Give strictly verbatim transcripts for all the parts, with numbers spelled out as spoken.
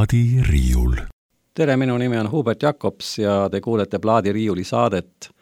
plaadiriiul. Tere, minu nimi on Hubert Jakobs ja te kuulete Plaadiriiuli saadet.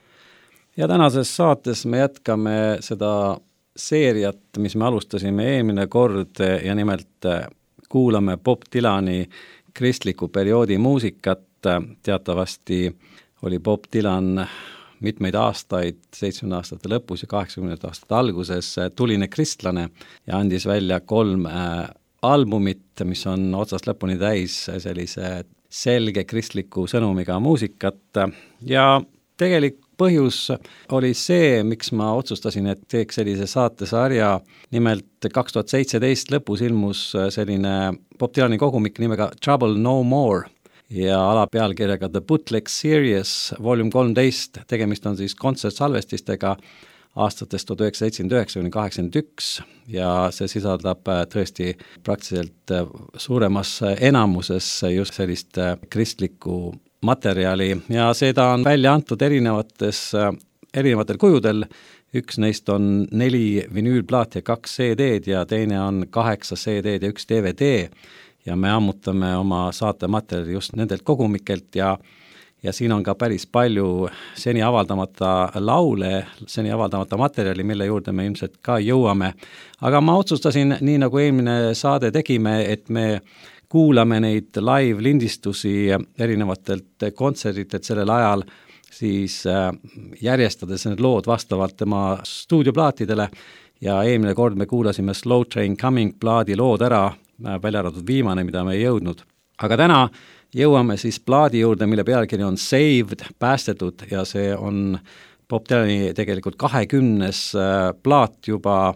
Ja tänases saates me jätkame seda seeriat, mis me alustasime eelmine kord ja nimelt kuulame Bob Dylani kristliku perioodi muusikat. Teatavasti oli Bob Dylan mitmeid aastaid, seitsmekümnendate aastate lõpus ja kaheksakümnendate aastate alguses tuline kristlane ja andis välja kolm albumit, mis on otsast lõpuni täis sellise selge kristliku sõnumiga muusikat ja tegelik põhjus oli see, miks ma otsustasin, et teeks sellise saatesarja. Nimelt kaks tuhat seitseteist lõpus ilmus selline Bob Dylani kogumik nimega Trouble No More ja alapealkirjaga The Bootleg Series volume kolmteist. Tegemist on siis kontsertsalvestistega aastatest tuhat üheksasada seitsekümmend üheksa kuni kaheksakümmend üks ja see sisaldab tõesti praktiliselt suuremas enamuses just sellist kristlikku materjali ja seda on välja antud erinevates, erinevatel kujudel. Üks neist on neli vinüülplaat ja kaks C D-d ja teine on kaheksa C D-d ja üks D V D ja me ammutame oma saatematerjali just nendelt kogumikelt ja Ja siin on ka päris palju seni avaldamata laule, seni avaldamata materjali, mille juurde me ilmselt ka jõuame. Aga ma otsustasin, nii nagu eelmine saade tegime, et me kuulame neid live-lindistusi erinevatelt kontsertidelt sellel ajal, siis järjestades need lood vastavalt tema stuudioplaatidele ja eelmine kord me kuulasime Slow Train Coming plaadi lood ära, välja arvatud viimane, mida me ei jõudnud. Aga täna jõuame siis plaadi juurde, mille pealkiri on Saved, päästetud ja see on Bob Dylani tegelikult kahekümnes plaat juba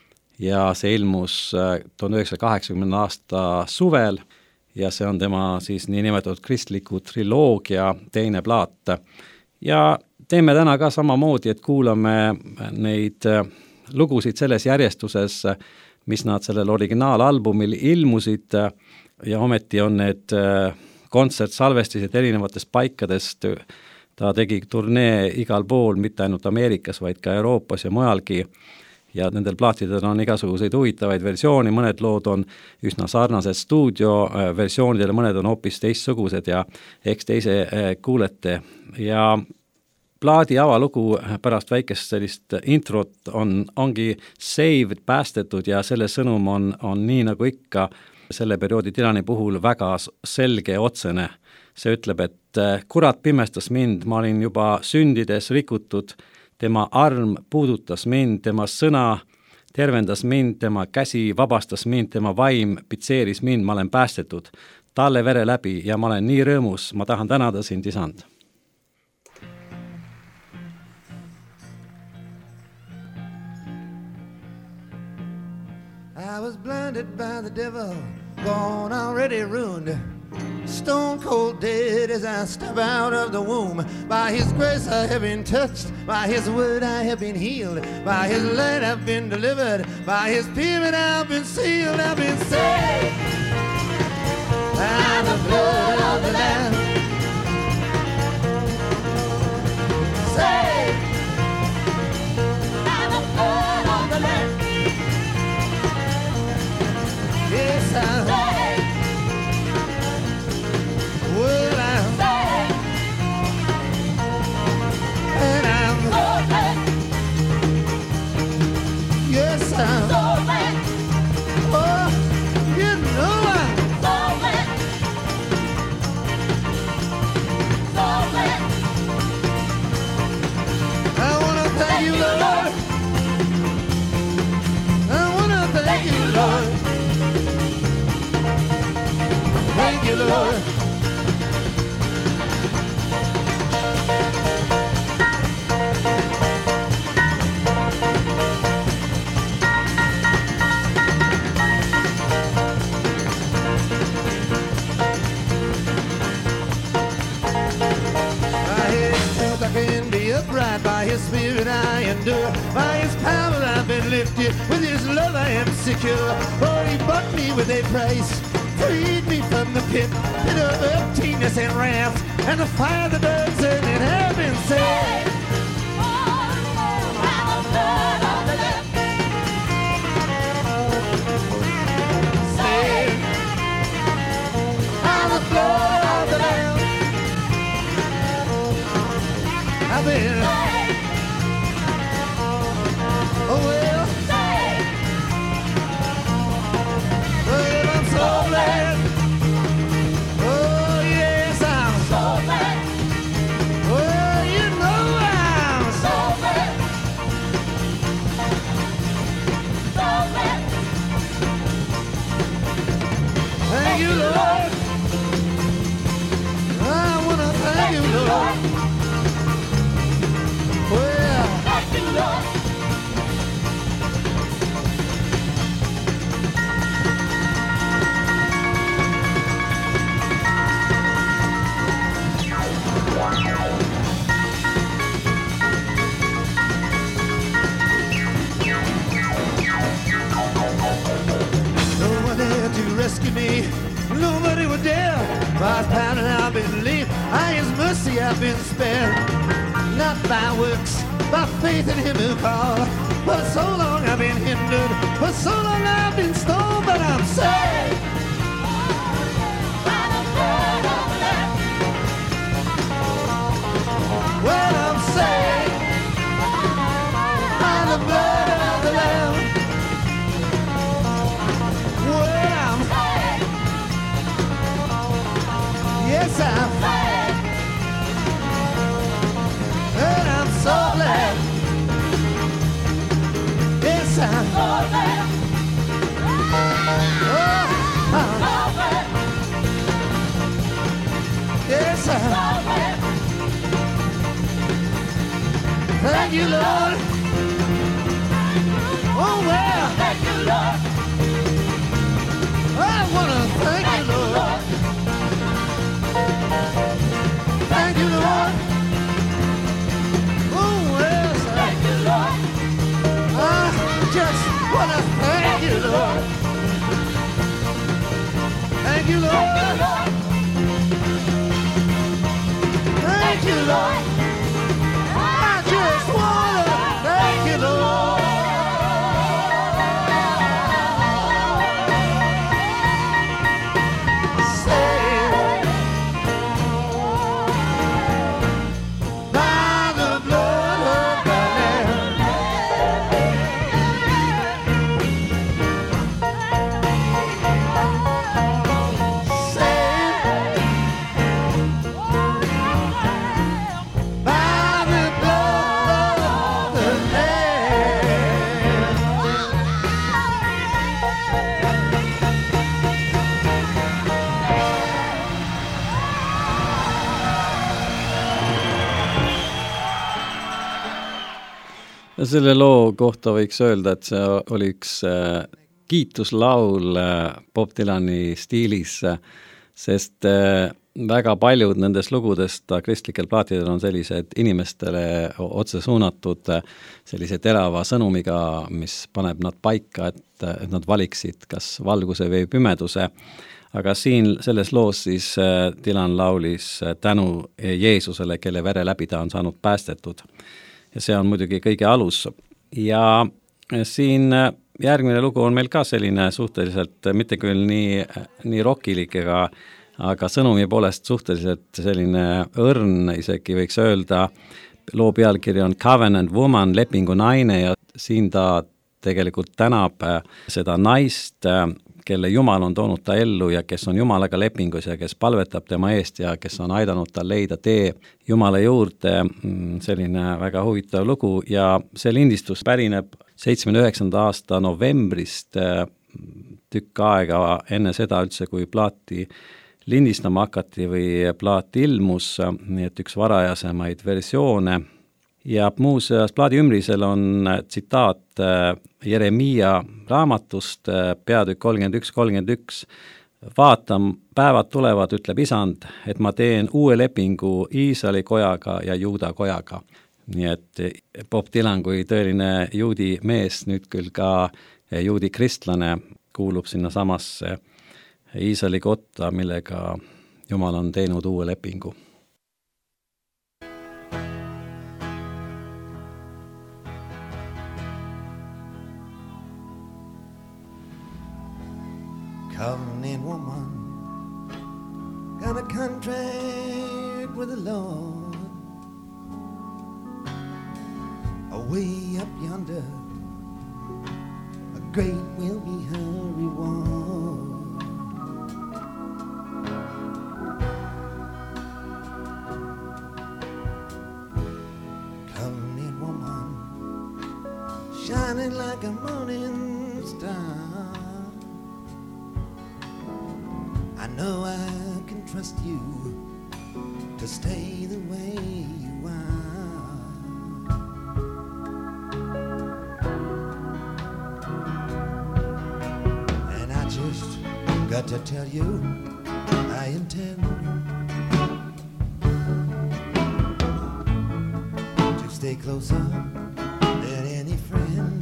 ja see ilmus tuhande üheksasaja kaheksakümnenda aasta suvel ja see on tema siis nii nimetatud kristliku triloogia teine plaat. Ja teeme täna ka samamoodi, et kuulame neid lugusid selles järjestuses, mis nad sellel originaalalbumil ilmusid ja ometi on need kontsertsalvestised erinevatest paikadest. Ta tegi turnee igal pool, mitte ainult Ameerikas, vaid ka Euroopas ja mujalgi. Ja nendel plaatidel on igasuguseid huvitavaid versiooni, mõned lood on üsna sarnased stuudioversioonidele, mõned on hoopis teistsugused ja eks teise kuulete. Ja plaadi avalugu pärast väikest sellist introt on, ongi Saved, päästetud ja selle sõnum on, on nii nagu ikka selle perioodi Dylani puhul väga selge ja otsene. See ütleb, et kurat pimestas mind, ma olin juba sündides rikutud, tema arm puudutas mind, tema sõna tervendas mind, tema käsi vabastas mind, tema vaim pitseeris mind, ma olen päästetud, talle vere läbi ja ma olen nii rõõmus, ma tahan tänada sind, isand. I was blinded by the devil, gone already ruined, stone cold dead as I step out of the womb. By his grace I have been touched, by his word I have been healed, by his light I've been delivered, by his payment I've been sealed, I've been saved by the blood of the Lamb. Saved by the blood of the Lamb. Yes, I'm saved. Well, I'm saved. And I'm so glad. Yes, I'm so glad. Oh, you know I'm so glad. So glad. I want to thank you, Lord. I want to thank you, Lord. Thank you, Lord. By his strength I can be upright, by his spirit I endure, by his power I've been lifted, with his love I am secure. For he bought me with a price, freed me from the pit, pit of emptiness and wrath, and the fire that burns in it have been saved. Saved. I've been. Oh well. Well, I'm so glad. Oh yes, I'm so glad. Well, you know I'm so glad. So glad. Thank you, Lord. I wanna thank you, Lord. Well, thank you, Lord. No one there to rescue me. Nobody was there. By pound and I've been leaving. By His mercy I've been spared. Not by works, by faith in Him who called. For so long I've been hindered. For so long I've been stoned. But I'm saved by the blood of the Lamb. Well, I'm saved by the blood of the Lamb. Well, I'm saved. Yes, I'm saved. And I'm so glad. Yes, I'm so glad. Oh, I'm so glad. Yes, I'm so glad. Thank you, Lord. Oh, well. Thank you, Lord. I want to thank you, Lord. Thank you, Lord. Oh, well. Thank you, Lord. I just want to thank you, Lord. Thank you, Lord. Thank you, Lord. I just want to thank you, Lord. Saved by the blood of the Lamb. Saved by the blood of the ja selle loo kohta võiks öelda, et see oli üks äh, kiituslaul äh, Bob Dylani stiilis, äh, sest äh, väga paljud nendest lugudest kristlikel plaatidel on sellised inimestele otse suunatud äh, sellise terava sõnumiga, mis paneb nad paika, et, et nad valiksid kas valguse või pimeduse. Aga siin selles loos siis äh, Dylan laulis äh, tänu Jeesusele, kelle vere läbi ta on saanud päästetud. Ja see on muidugi kõige alus. Ja siin järgmine lugu on meil ka selline suhteliselt, mitte küll nii, nii rockilik, ega, aga sõnumi poolest suhteliselt selline õrn, isegi võiks öelda. Loo pealkiri on Covenant Woman, lepingu naine, ja siin ta tegelikult tänab seda naist, kelle Jumal on toonud ta ellu ja kes on Jumalaga lepingus ja kes palvetab tema eest ja kes on aidanud tal leida tee Jumala juurde. Selline väga huvitav lugu ja see lindistus pärineb seitsmekümne üheksanda aasta novembrist, tükk aega enne seda üldse, kui plaati lindistama hakati või plaat ilmus, nii et üks varajasemaid versioone. Ja muuseas plaadi ümrisel on tsitaat Jeremiia raamatust, peatükk kolmkümmend üks kolmkümmend üks. Vaatan, päevad tulevad, ütleb Isand, et ma teen uue lepingu Iisraeli kojaga ja Juuda kojaga. Nii et Bob Dylan kui tõeline juudi mees, nüüd küll ka juudi kristlane, kuulub sinna samasse Iisraeli kotta, millega Jumal on teinud uue lepingu. Covenant woman got a contract with the Lord. way up yonder, a great will be her reward. Covenant woman, shining like a morning star. I know I can trust you to stay the way you are. And I just got to tell you, I intend to stay closer than any friend.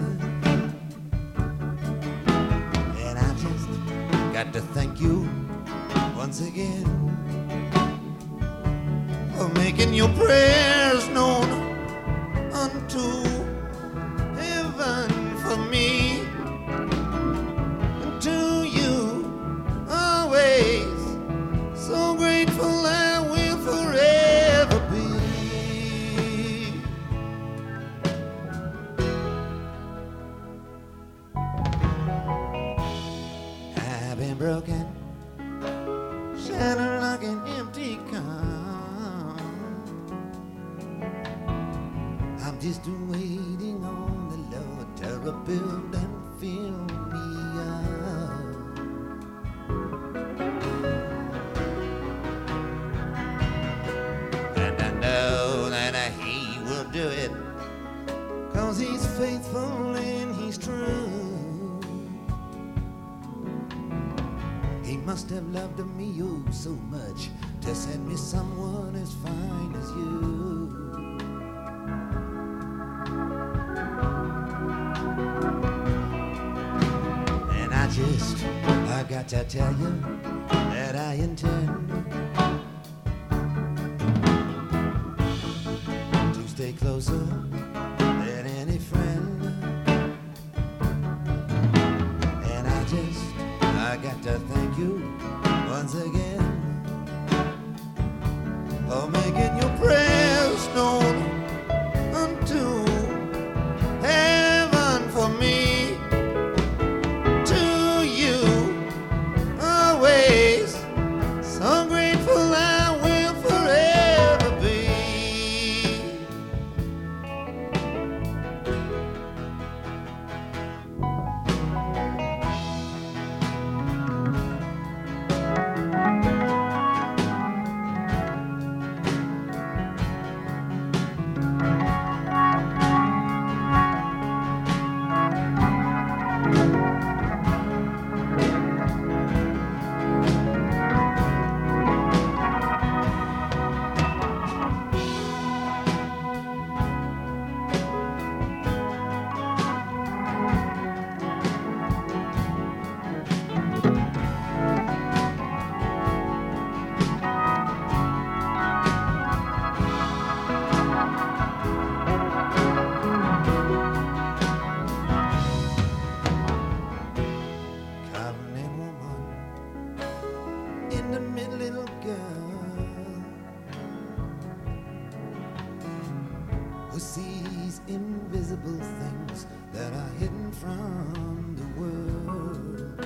And I just got to thank you once again for making your prayers known unto heaven for me, and to you always so grateful I will forever be. I've been broken, shattered like an empty car. I'm just waiting on the Lord to rebuild and fill me up. And I know that He will do it, 'cause He's faithful and He's true. He must have loved me oh so much to send me someone as fine as you. And I just, I got to tell you that I intend to stay closer than any friend. And I just, I got to thank you once again for making your prayers known unto heaven for me, to you always so grateful I will forever be. Who sees invisible things that are hidden from the world.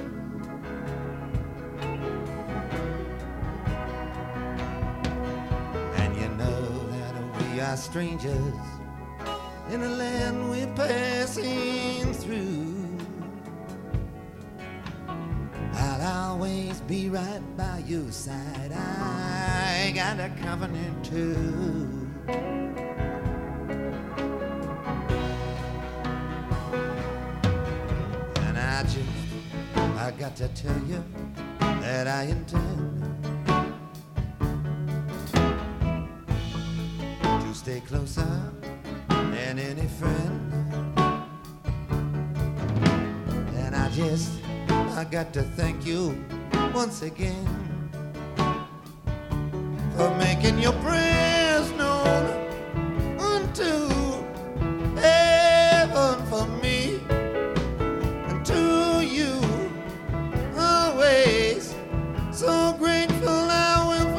And you know that we are strangers in a land we're passing through. I'll always be right by your side. I got a covenant too. I just, I got to tell you that I intend to stay closer than any friend. And I just, I got to thank you once again for making your prayers known unto heaven for me. So grateful I will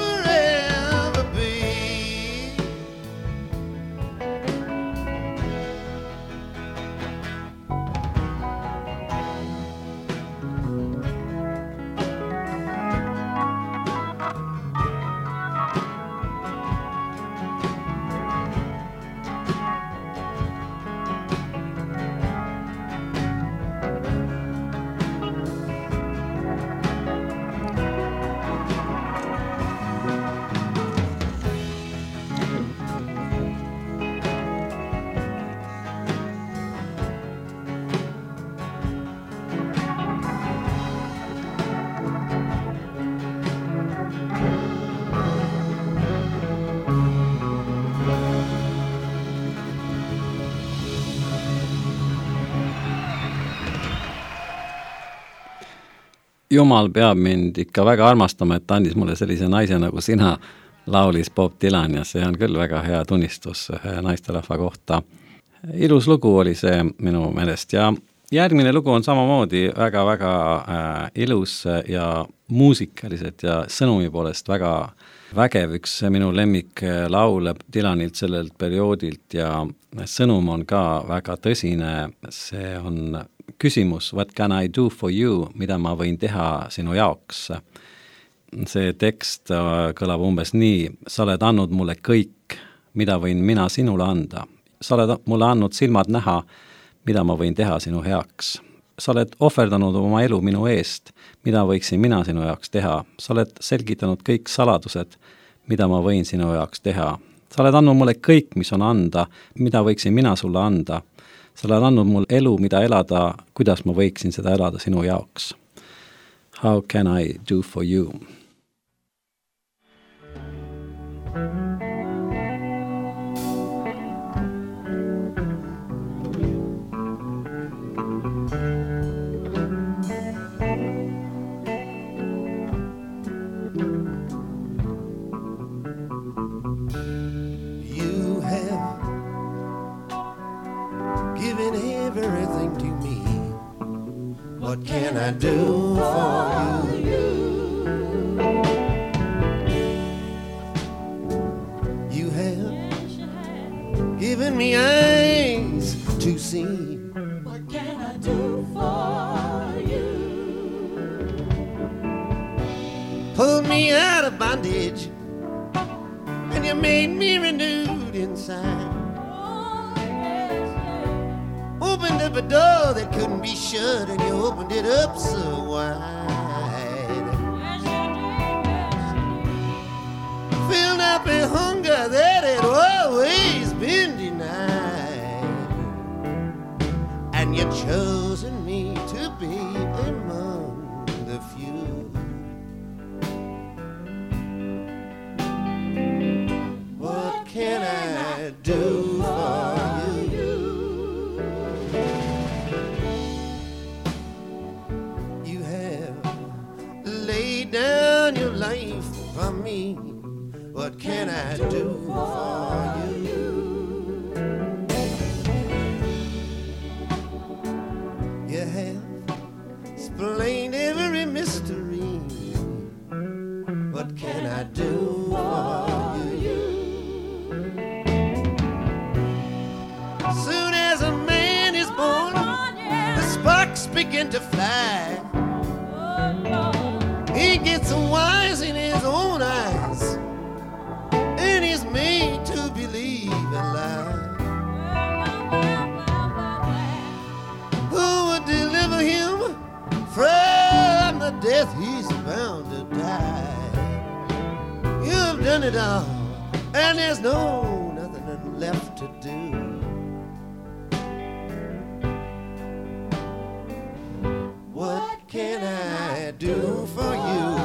forever be. Jumal peab mind ikka väga armastama, et ta andis mulle sellise naise nagu sina, laulis Bob Dylan ja see on küll väga hea tunnistus ühe naisterahva kohta. Ilus lugu oli see minu meelest ja järgmine lugu on samamoodi väga-väga äh, ilus ja muusikalised ja sõnumi poolest väga vägev, üks minu lemmik laul Dylanilt sellelt perioodilt ja sõnum on ka väga tõsine, see on küsimus What can I do for you, mida ma võin teha sinu jaoks. See tekst kõlab umbes nii, sa oled andnud mulle kõik, mida võin mina sinule anda. Sa oled mulle andnud silmad näha, mida ma võin teha sinu heaks. Sa oled ohverdanud oma elu minu eest, mida võiksin mina sinu jaoks teha. Sa oled selgitanud kõik saladused, mida ma võin sinu jaoks teha. Sa oled andnud mulle kõik, mis on anda, mida võiksin mina sulle anda. Sa oled andnud mul elu, mida elada, kuidas ma võiksin seda elada sinu jaoks. How can I do for you? What can I do for you? You have given me eyes to see. What can I do for you? Pulled me out of bondage and you made me renewed inside. Opened up a door that couldn't be shut, and you opened it up so wide. Filled up a hunger that had always been denied, and you've chosen me to be among the few. What can I do for you? Down your life for me. What can I do for you? You have explained every mystery. What can I do for you? Soon as a man is born, the sparks begin to fly. He gets wise in his own eyes, and he's made to believe a lie. Who would deliver him from the death he's bound to die? You've done it all, and there's no nothing left to do. What can I do for you?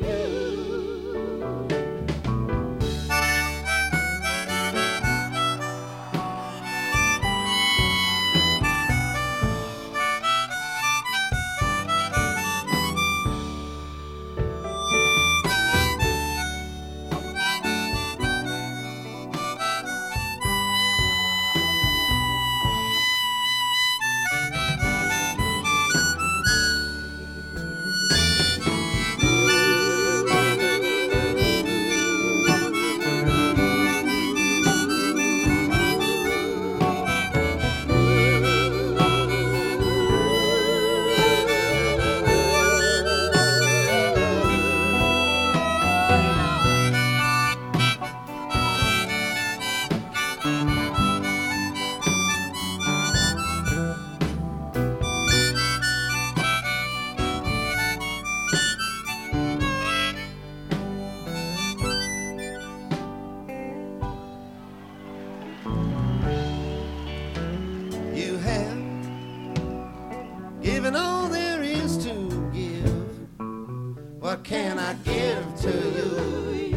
Given all there is to give, what can I give to you?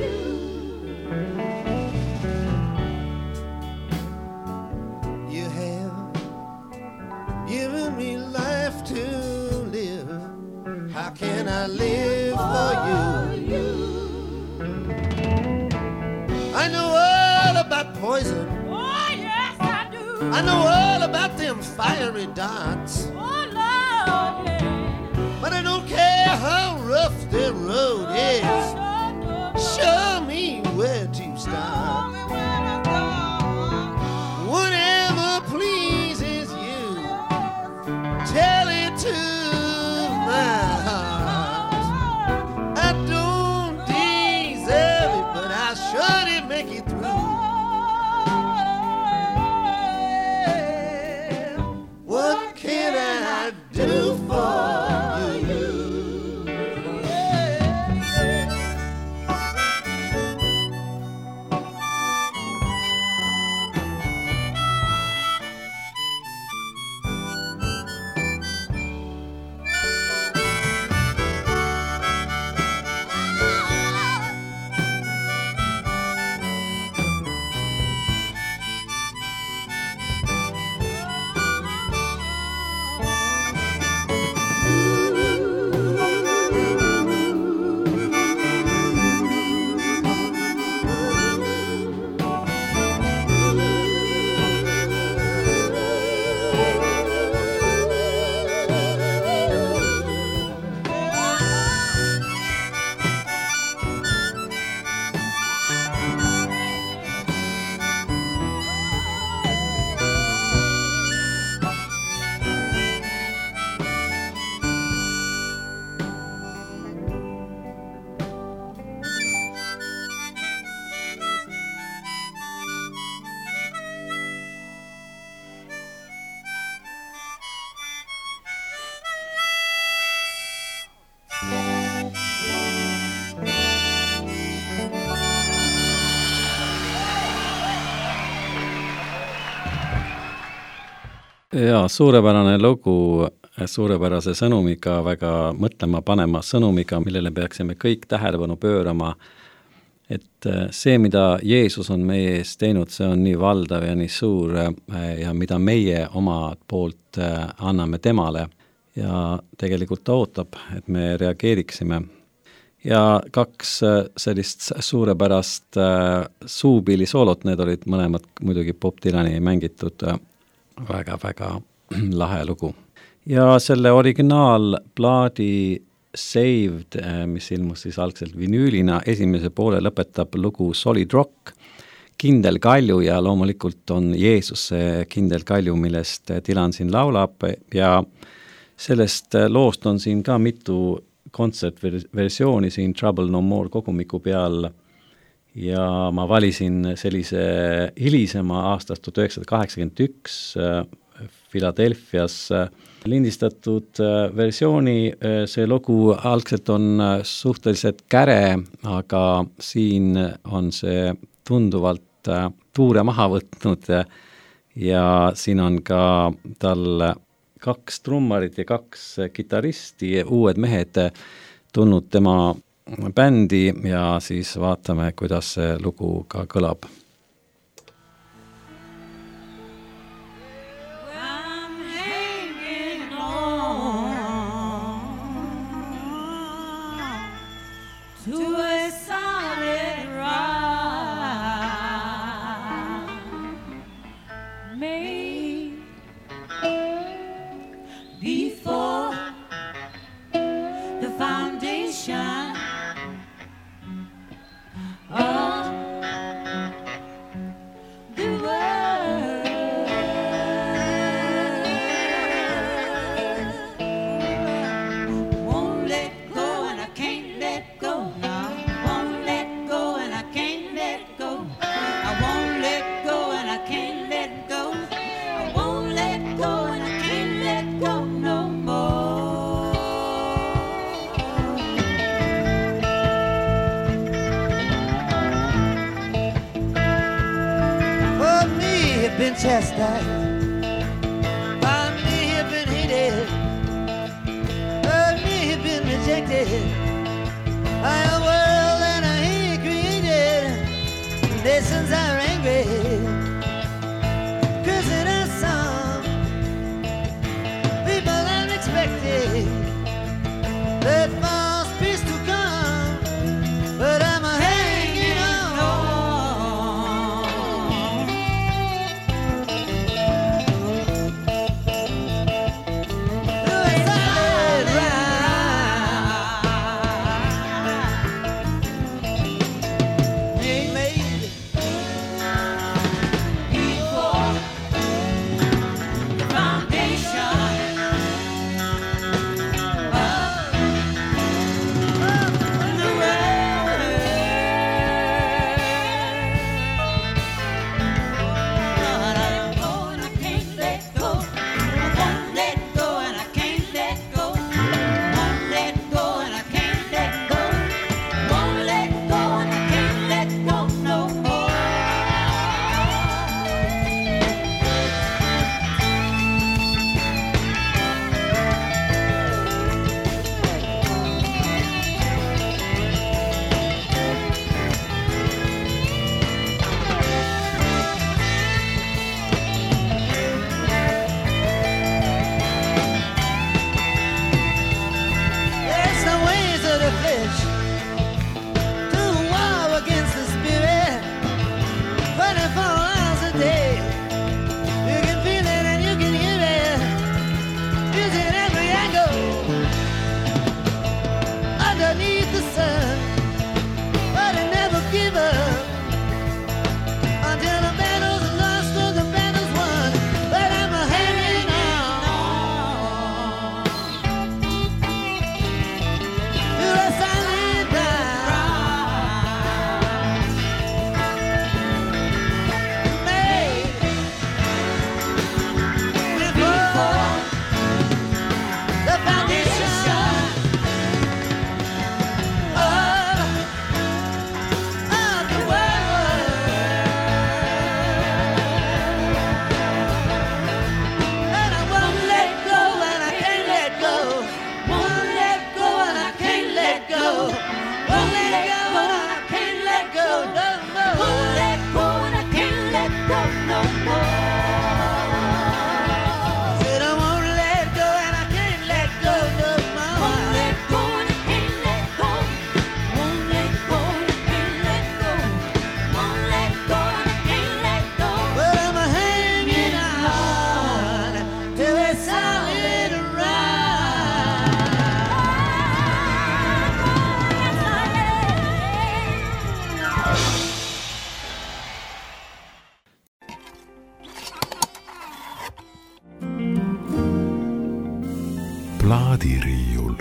You have given me life to live. How can I live for you? I know all about poison. Oh, yes, I do. I know all about them fiery darts. Oh, Lord, yeah. But I don't care how rough the road is. Show me where to start. Whatever pleases you, tell it to my heart. I don't deserve it, but I surely make it through. What can I do for you? Ja suurepärane lugu, suurepärase sõnumiga, väga mõtlema panema sõnumiga, millele peaksime kõik tähelepanu pöörama, et see, mida Jeesus on meie ees teinud, see on nii valdav ja nii suur ja mida meie oma poolt anname temale ja tegelikult ta ootab, et me reageeriksime. Ja kaks sellist suurepärast suupiilisoolot, need olid mõlemad muidugi Bob Dylani mängitud väga-väga lahe lugu. Ja selle originaalplaadi Saved, mis ilmus siis algselt vinüülina, esimese poole lõpetab lugu Solid Rock, kindel kalju ja loomulikult on Jeesus see kindel kalju, millest Dylan siin laulab ja sellest loost on siin ka mitu kontsertversiooni siin Trouble No More kogumiku peal ja ma valisin sellise hilisema aastast tuhat üheksasada kaheksakümmend üks Philadelphias lindistatud versiooni. See lugu algselt on suhteliselt käre, aga siin on see tunduvalt tuure maha võtnud ja siin on ka tal kaks trummarit ja kaks kitaristi, uued mehed tulnud tema bändi ja siis vaatame, kuidas see lugu ka kõlab. Chastised, by me have been hated, by me have been rejected, by a world that I ain't created. Nations are angry, cursing our song. People unexpected, but plaadiriiul.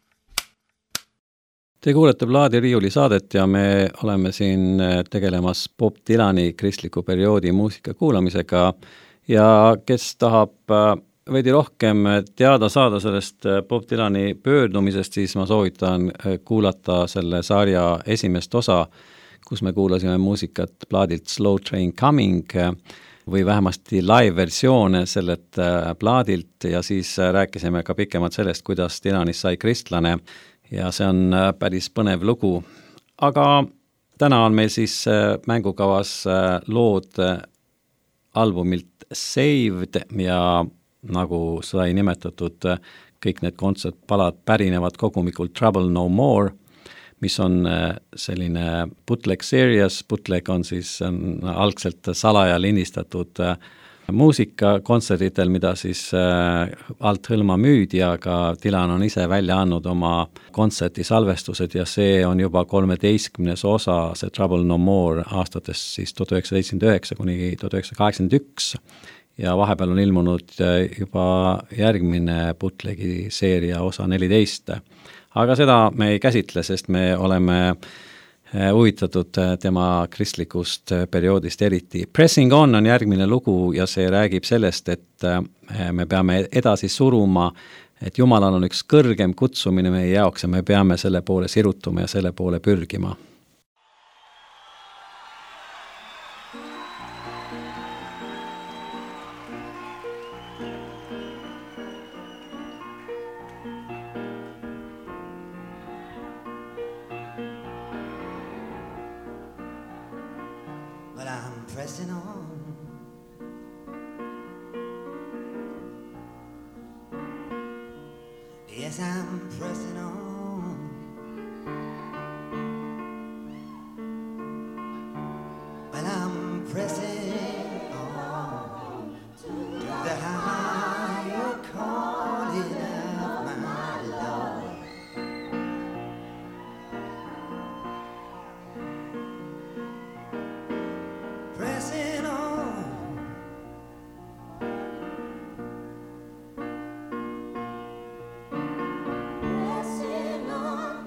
Te kuulete plaadiriiuli saadet ja me oleme siin tegelemas Bob Dylani kristliku perioodi muusika kuulamisega ja kes tahab veidi rohkem teada saada sellest Bob Dylani pöördumisest, siis ma soovitan kuulata selle sarja esimest osa, kus me kuulasime muusikat plaadilt Slow Train Coming või vähemasti live-versioone sellelt plaadilt ja siis rääkisime ka pikemalt sellest, kuidas Dylanist sai kristlane ja see on päris põnev lugu. Aga täna on meil siis mängukavas lood albumilt Saved ja nagu sai nimetatud, kõik need kontsertpalad pärinevad kogumikult Trouble No More, mis on selline bootleg series, bootleg on siis on algselt salaja lindistatud muusika kontserditel, mida siis alt hõlma müüdi, aga Dylan on ise välja andnud oma kontserti salvestused ja see on juba kolmeteistkümnes osa, see Trouble No More aastatest siis tuhat üheksasada seitsekümmend üheksa kuni tuhat üheksasada kaheksakümmend üks ja vahepeal on ilmunud juba järgmine bootlegi seeria osa neliteist. Aga seda me ei käsitle, sest me oleme huvitatud tema kristlikust perioodist eriti. Pressing On on järgmine lugu ja see räägib sellest, et me peame edasi suruma, et Jumalal on üks kõrgem kutsumine meie jaoks ja me peame selle poole sirutuma ja selle poole pürgima. Pressing on, yes, I'm pressing on. Well, I'm pressing on to the higher calling of my Lord. Pressing on, pressing on.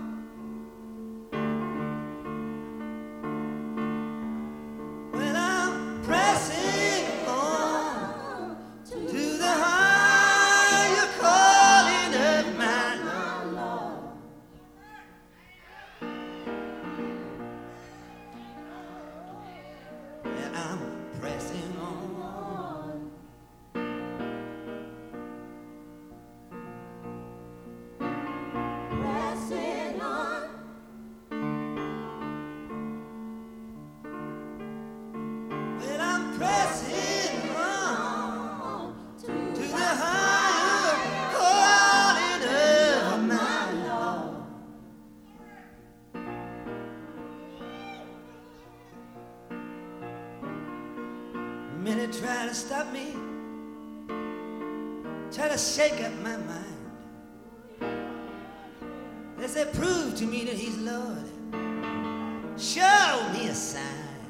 Well, I'm pressing on to the higher calling of my Lord. I'm pressing on. Pressing on. Well, I'm pressing on to the higher calling of my Lord. Many try to stop me, try to shake up my mind. They say, prove to me that he's Lord. Show me a sign.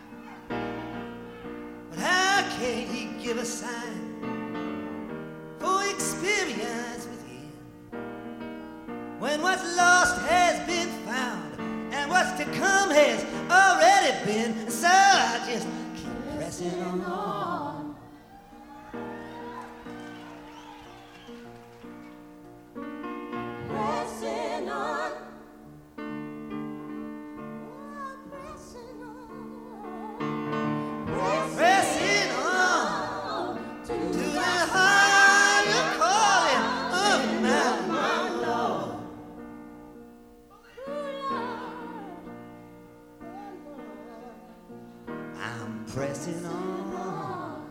But how can he give a sign for experience with him when what's lost has been found and what's to come has already been? So I just pressing on. Pressing on. Pressing on. Pressing on to the higher calling of my Lord. I'm pressing on.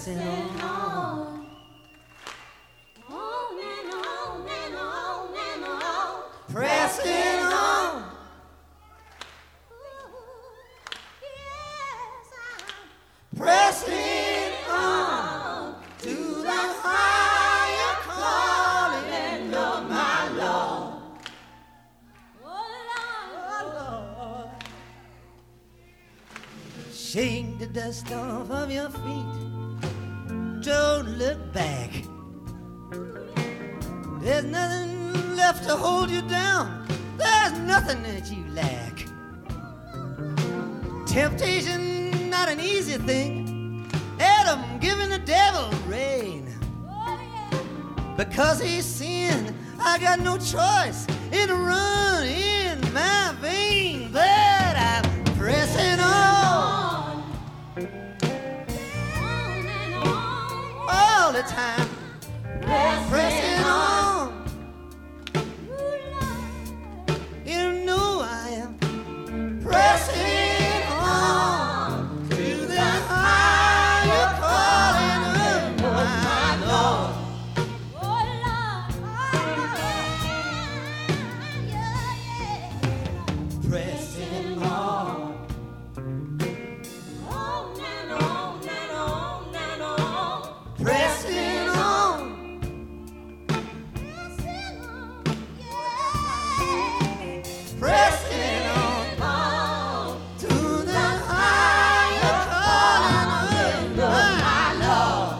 pressing on. On and on and on and on. Pressing on. Yes, I'm Pressing on to the higher calling of my Lord. oh Lord. Shake the dust off of your feet. Don't look back. There's nothing left to hold you down. There's nothing that you lack. Temptation, not an easy thing. Adam giving the devil rein. Oh yeah. Because he sinned, I got no choice in to run in my vein. But I'm pressing on On and on. all the time. Pressing on. You know I am pressing on to the higher calling of my Lord. Pressing on. Pressing on. Pressing on to the higher calling of my Lord.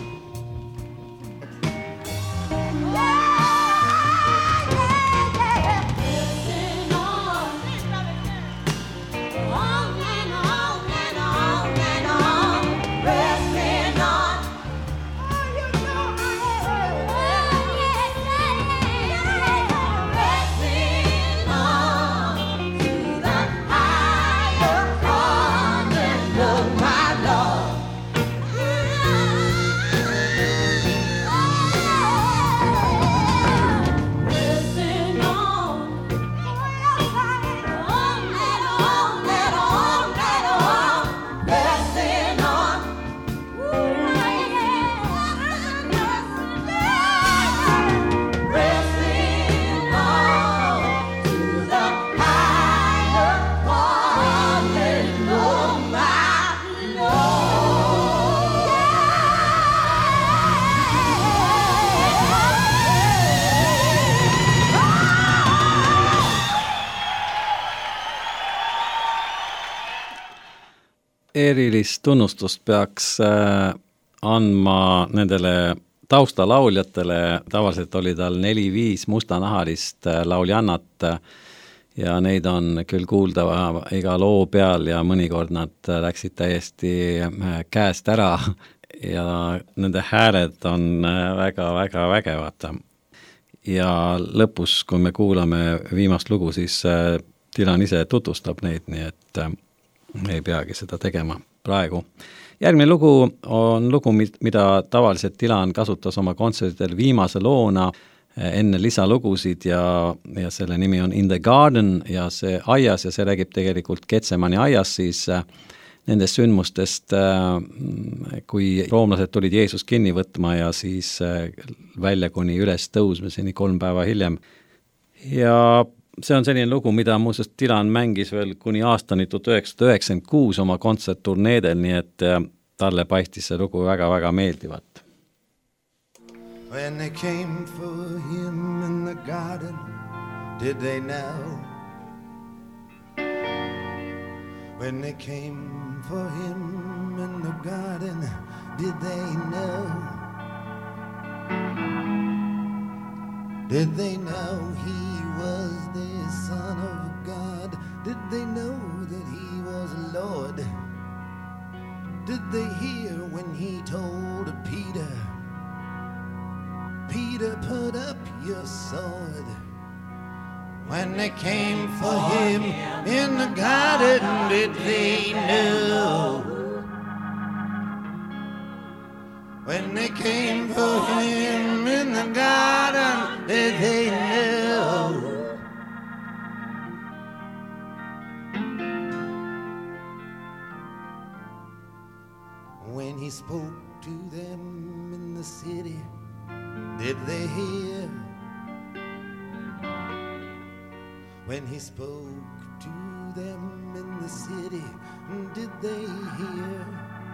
erilist tunnustust peaks äh, andma nendele taustalauljatele, tavaliselt oli tal neli-viis mustanahalist äh, lauljannat äh, ja neid on küll kuulda iga loo peal ja mõnikord nad äh, läksid täiesti äh, käest ära ja nende hääled on väga-väga äh, vägevad. Ja lõpus, kui me kuulame viimast lugu, siis äh, Dylan ise tutvustab neid, nii et äh, ei peagi seda tegema praegu. Järgmine lugu on lugu, mida tavaliselt Dylan kasutas oma kontsertidel viimase loona enne lisalugusid ja, ja selle nimi on In the Garden ja see aias ja see räägib tegelikult Getsemani aias siis nendest sündmustest, kui roomlased tulid Jeesus kinni võtma ja siis välja kuni üles tõusmiseni kolm päeva hiljem. Ja see on selline lugu, mida muuseas Dylan mängis veel kuni aastani tuhat üheksasada üheksakümmend kuus oma kontsertturneedel, nii et talle paistis see lugu väga-väga meeldivat. When they came for him in the garden, did they know? When they came for him in the garden, did they know? Did they know he was the Son of God? Did they know that he was Lord? Did they hear when he told Peter, Peter, put up your sword? When they came for him in the garden, did they know? When they came for him in the garden, did they know? When he spoke to them in the city, did they hear? When he spoke to them in the city, did they hear?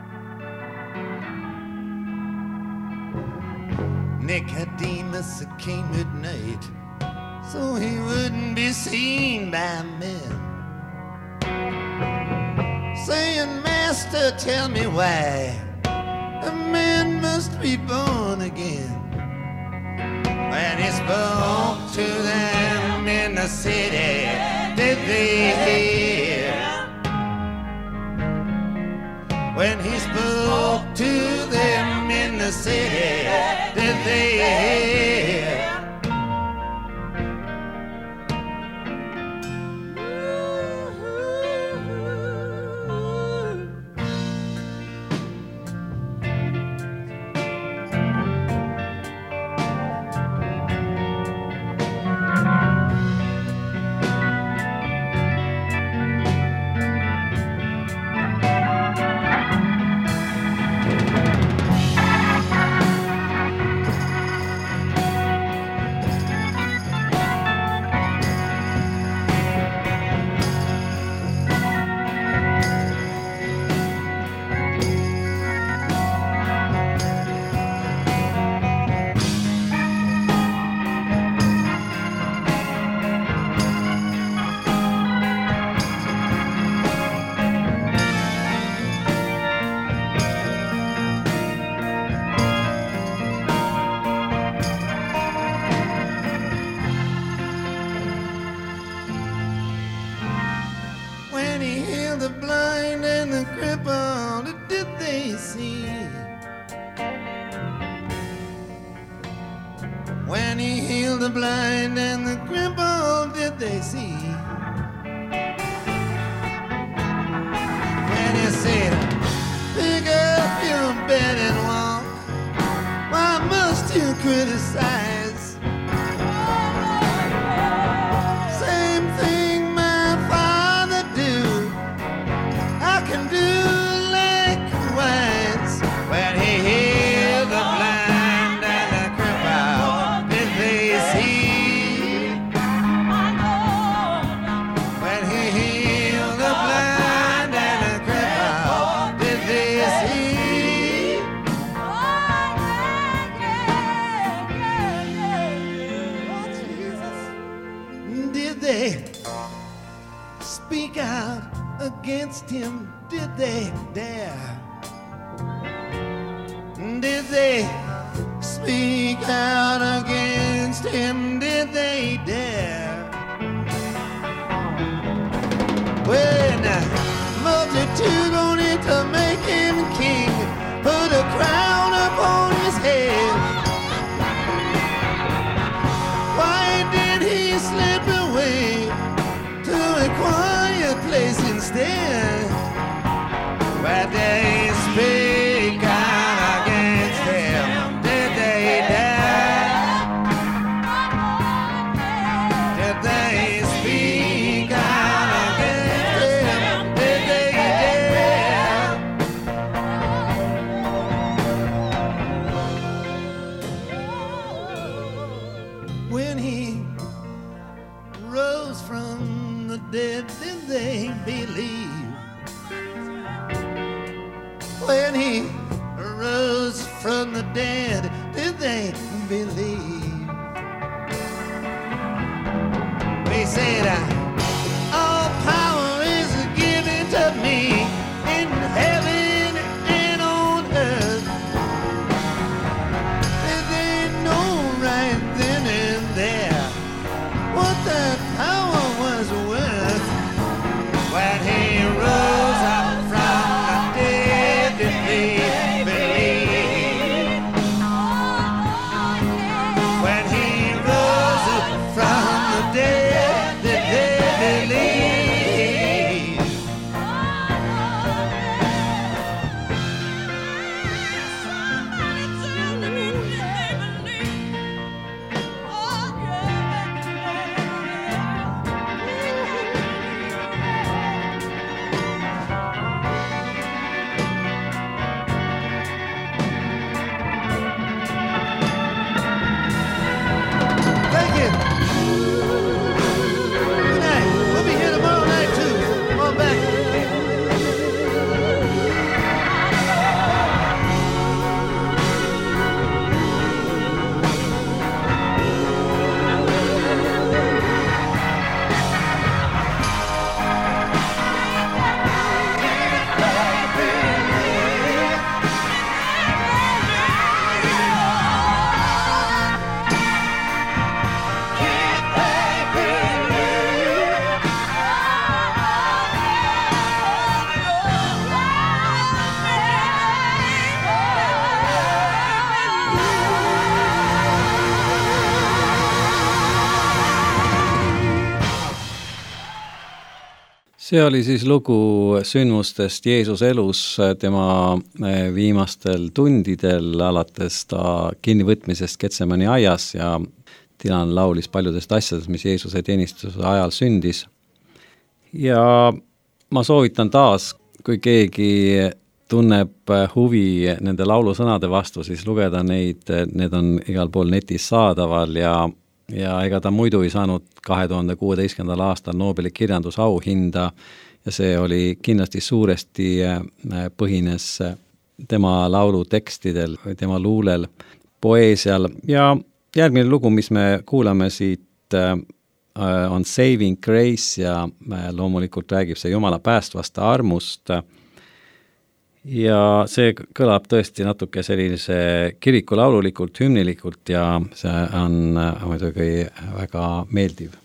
Nicodemus came at night, so he wouldn't be seen by men, saying, Master, tell me why a man must be born again. When he spoke to them in the city, did they hear? When he spoke to them in the city, did they hear? When he healed the blind and the crippled, did they see? When he healed the blind and the crippled, did they see? When he said, pick up your bed and walk, why must you criticize? Same thing my father do, I can do likewise. When he healed the blind and the crippled, did they see? When he healed the blind and the crippled, did they see? Did they speak out against him? Did they dare? Did they speak out against him? Did they dare? When a multitude wanted to make him king, put a crown upon his head, why did he slip away to a quiet place instead? Where they speak out against him, did they dare? Did they speak out against him? Did they dare? When he rose from the dead, did they believe? When he rose from the dead, did they believe? We said, all power is given to me in heaven and on earth. Did they know right then and there what that power was worth? When he rose up from the dead, did they believe? When he rose up from the dead, did they see oli siis lugu sündmustest Jeesuse elus tema viimastel tundidel, alates ta kinnivõtmisest Getsemani aias ja Dylan laulis paljudest asjadest, mis Jeesuse teenistuse ajal sündis. Ja ma soovitan taas, kui keegi tunneb huvi nende laulusõnade vastu, siis lugeda neid, need on igal pool netis saadaval ja ja ega ta muidu ei saanud kahe tuhande kuueteistkümnendal aastal Nobeli kirjandusauhinda ja see oli kindlasti suuresti põhines tema laulu tekstidel, tema luulel, poeesial ja järgmine lugu, mis me kuulame siit, on Saving Grace ja loomulikult räägib see Jumala päästvast armust. Ja see kõlab tõesti natuke sellise kirikulaululikult, hümnilikult ja see on muidugi väga meeldiv.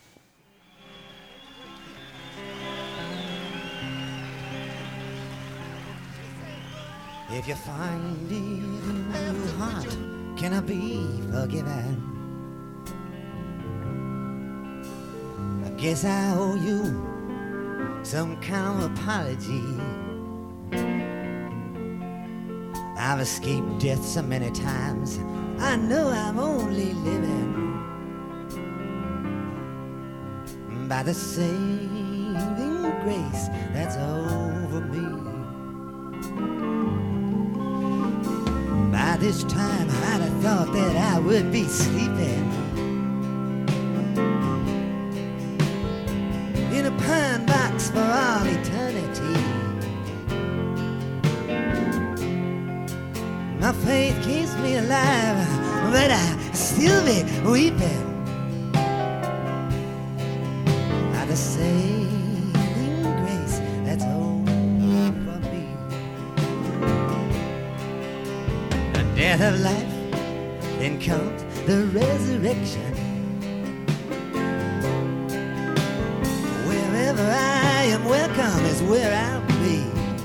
If you find it in your heart, can I be forgiven? I guess I owe you some kind of apology. I've escaped death so many times, I know I'm only living by the saving grace that's over me. By this time I'd have thought that I would be sleeping in a pine box for all eternity. My faith keeps me alive, but I still be weeping by the saving grace that's over me. The death of life, then comes the resurrection. Wherever I am welcome is where I'll be.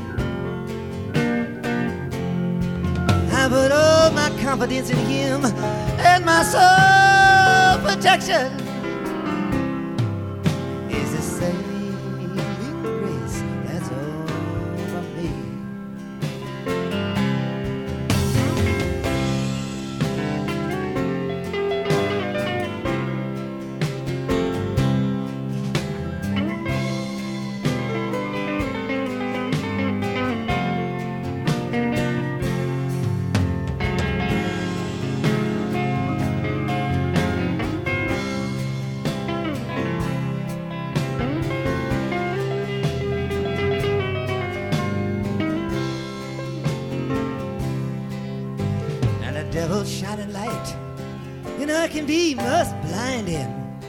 I put all my confidence in Him and my soul protection is the saving grace that's over me. Devil's shining light, you know it can be most blinding.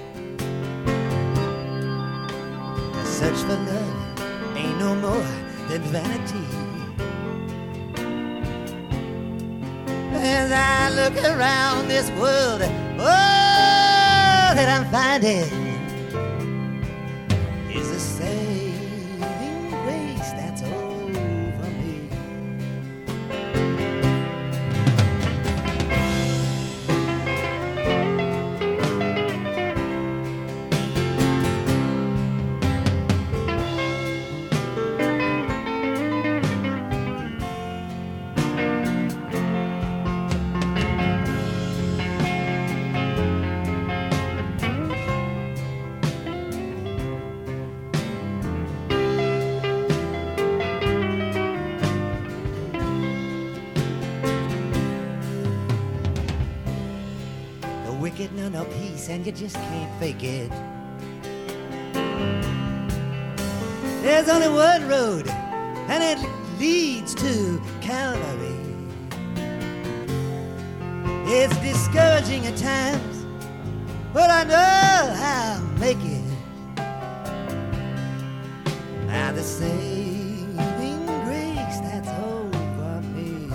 To search for love ain't no more than vanity. As I look around this world, oh, that I'm finding is a saving grace that's over me. Wicked, no, no peace, and you just can't fake it. There's only one road, and it leads to Calvary. It's discouraging at times, but I know I'll make it. Now the saving grace that's over me.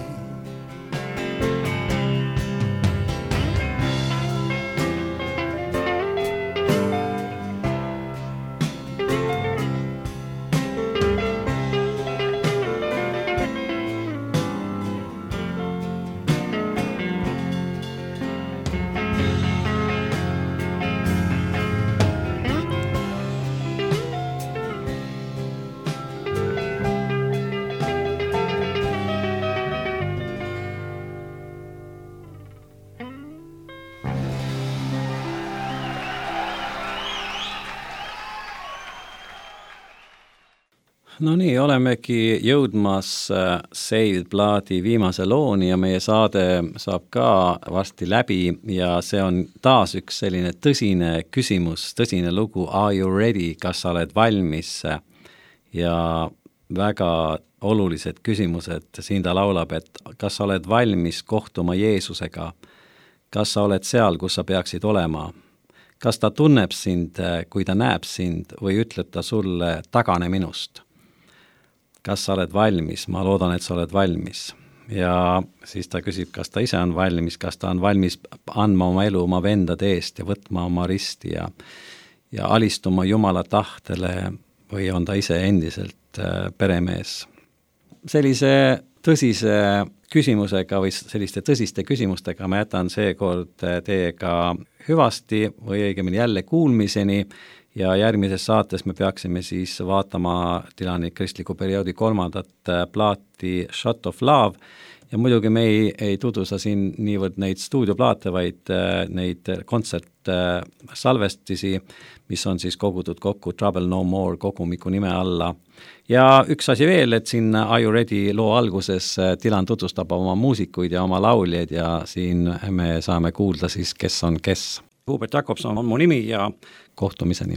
no nii, olemegi jõudmas Saved plaadi viimase looni ja meie saade saab ka varsti läbi ja see on taas üks selline tõsine küsimus, tõsine lugu, Are you ready, kas sa oled valmis? Ja väga olulised küsimused, siin ta laulab, et kas sa oled valmis kohtuma Jeesusega, kas sa oled seal, kus sa peaksid olema, kas ta tunneb sind, kui ta näeb sind või ütleb ta sulle tagane minust. Kas sa oled valmis? Ma loodan, et sa oled valmis. Ja siis ta küsib, kas ta ise on valmis, kas ta on valmis andma oma elu oma vendade eest ja võtma oma risti ja, ja alistuma Jumala tahtele või on ta ise endiselt peremees. Sellise tõsise küsimusega või selliste tõsiste küsimustega ma jätan seekord teiega hüvasti või õigemini jälle kuulmiseni ja järgmises saates me peaksime siis vaatama Dylani kristliku perioodi kolmandat plaati Shot of Love ja muidugi me ei, ei tutvusta siin niivõrd neid stuudioplaate, vaid neid kontsertsalvestisi, mis on siis kogutud kokku Trouble No More kogumiku nime alla. Ja üks asi veel, et siin Are You Ready loo alguses Dylan tutvustab oma muusikuid ja oma lauljaid ja siin me saame kuulda siis, kes on kes. Hubert Jakobson on mu nimi ja kohtumiseni.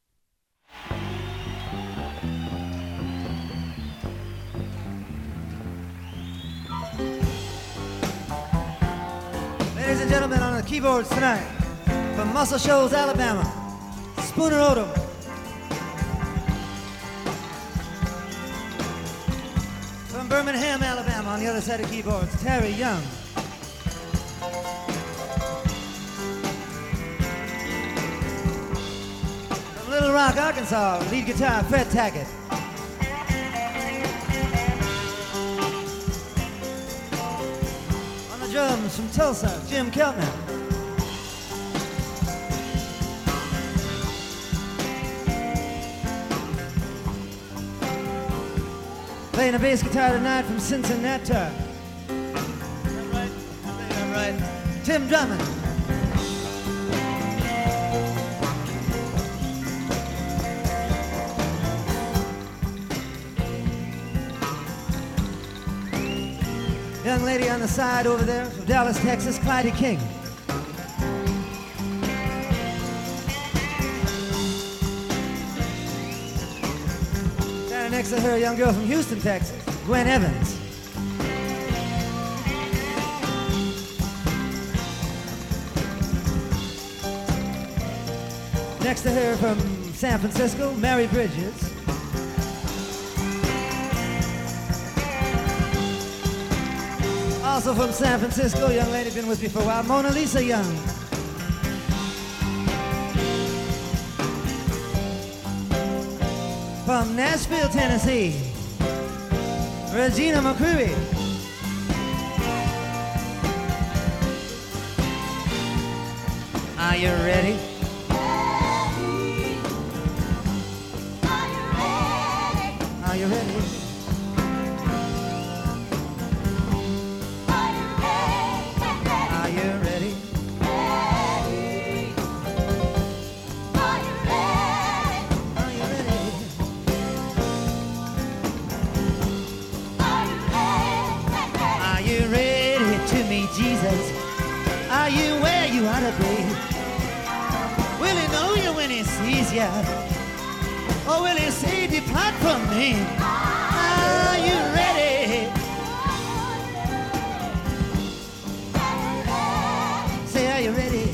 Ladies and gentlemen, on the keyboards tonight, from Muscle Shoals, Alabama, Spooner Odom. From Birmingham, Alabama, on the other side of keyboards, Terry Young. From Little Rock, Arkansas, lead guitar, Fred Tackett. Drums from Tulsa, Jim Keltner. Playing a bass guitar tonight from Cincinnati. Is that right? Is that right? Tim Drummond. Young lady on the side over there from Dallas, Texas, Clyde King. Standing next to her, a young girl from Houston, Texas, Gwen Evans. Next to her from San Francisco, Mary Bridges. Also from San Francisco, young lady been with me for a while, Mona Lisa Young. From Nashville, Tennessee, Regina McCreary. Are you ready? Are you ready? Jesus, are you where you ought to be? Will he know you when he sees you? Or will he say, depart from me? Are you ready? Say, are you ready?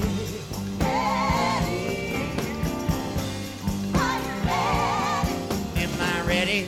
Am I ready?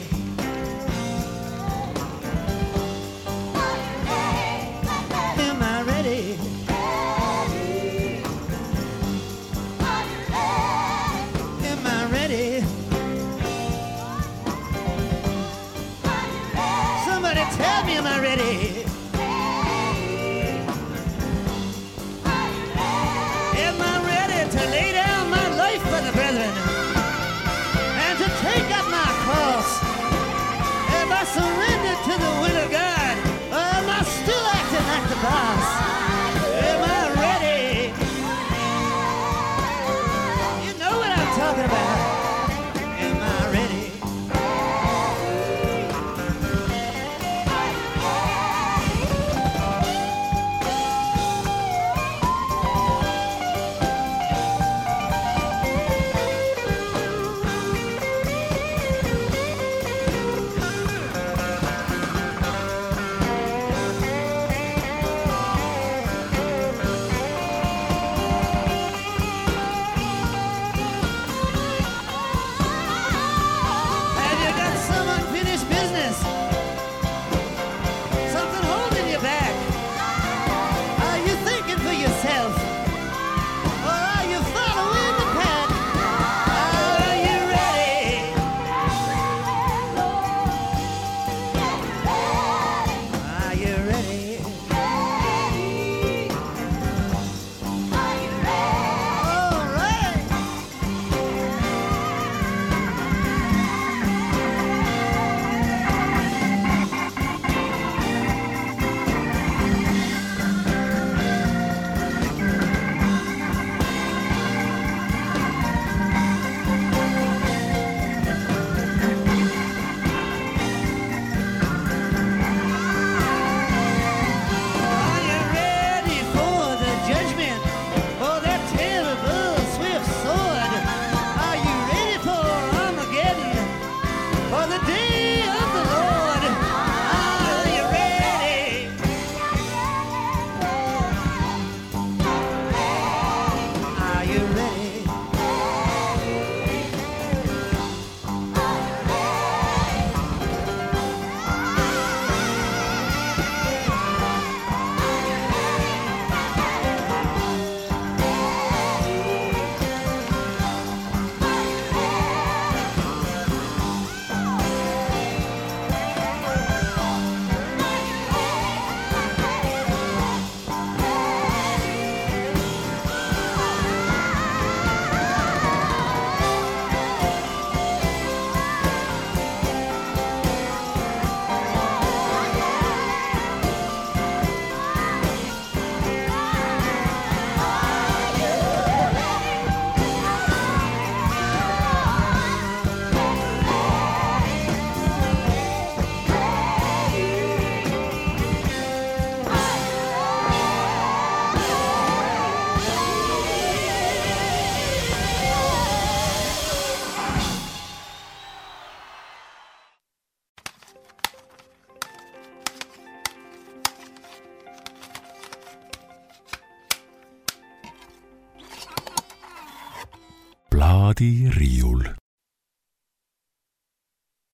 plaadiriiul.